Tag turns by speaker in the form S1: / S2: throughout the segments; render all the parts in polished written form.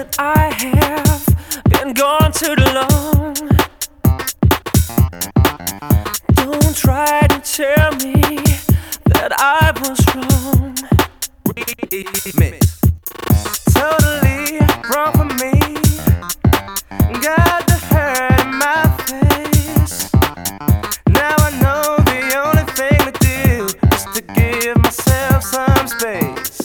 S1: that I have been gone too long. Don't try to tell me that I was wrong. Totally wrong for me. Got the hurt in my face. Now I know the only thing to do is to give myself some space.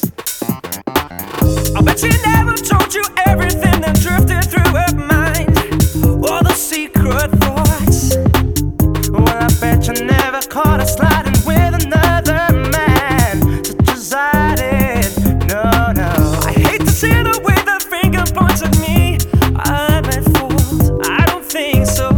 S1: I bet she never told you everything that drifted through her mind, all the secret thoughts. Well, I bet you never caught her sliding with another man, such as I did. No, no. I hate to see the way the finger points at me. I'm at fault, I don't think so.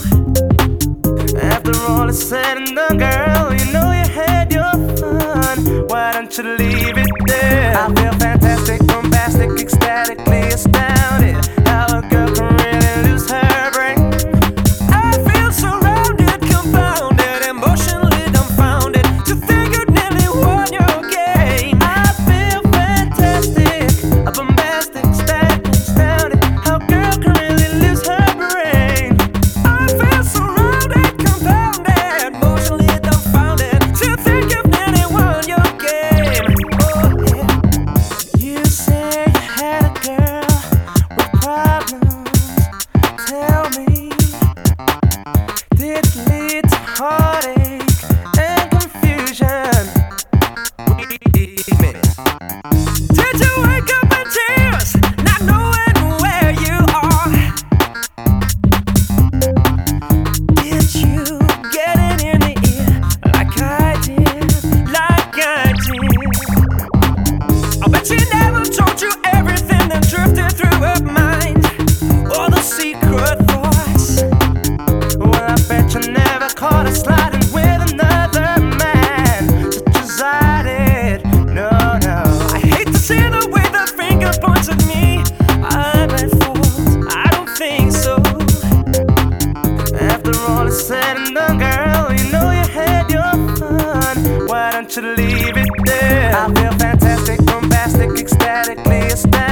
S1: After all is said and done, girl, you know you had your fun. Why don't you leave it there? I feel fantastic, bombastic, ecstatically astounded. How a girl can really lose her brain. I feel surrounded, confounded, emotionally dumbfounded to think you nearly won your game. I feel fantastic, bombastic, ecstatic, astounded. How a girl can really lose her brain. I feel surrounded, confounded, emotionally dumbfounded to think you've nearly won your game. Oh yeah. You say you had a girl with problems. Tell me, did it lead to heartache and confusion? Did you wake up in tears, not knowing where you are? Did you get it in the ear like I did, like I did? I bet she never told you everything that drifted through her mind, all the secret thoughts. Well, I bet you never caught her sliding with another man, such as I did. No, no. I hate to see the way the finger points at me. I'm at fault, I don't think so. After all is said and done, girl, you know you had your fun. Why don't you leave it there? I feel fantastic, bombastic, ecstatically astounded.